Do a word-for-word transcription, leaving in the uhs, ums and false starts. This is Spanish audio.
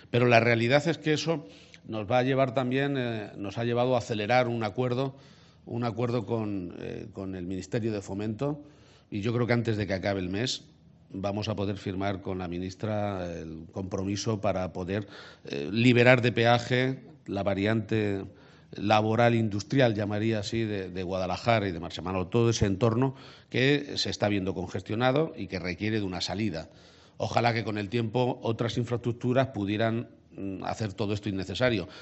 Pero la realidad es que eso nos va a llevar también, eh, nos ha llevado a acelerar un acuerdo, un acuerdo con, eh, con el Ministerio de Fomento, y yo creo que antes de que acabe el mes vamos a poder firmar con la ministra el compromiso para poder eh, liberar de peaje la variante laboral industrial, llamaría así, de, de Guadalajara y de Marchemano, todo ese entorno que se está viendo congestionado y que requiere de una salida. Ojalá que con el tiempo otras infraestructuras pudieran hacer todo esto innecesario.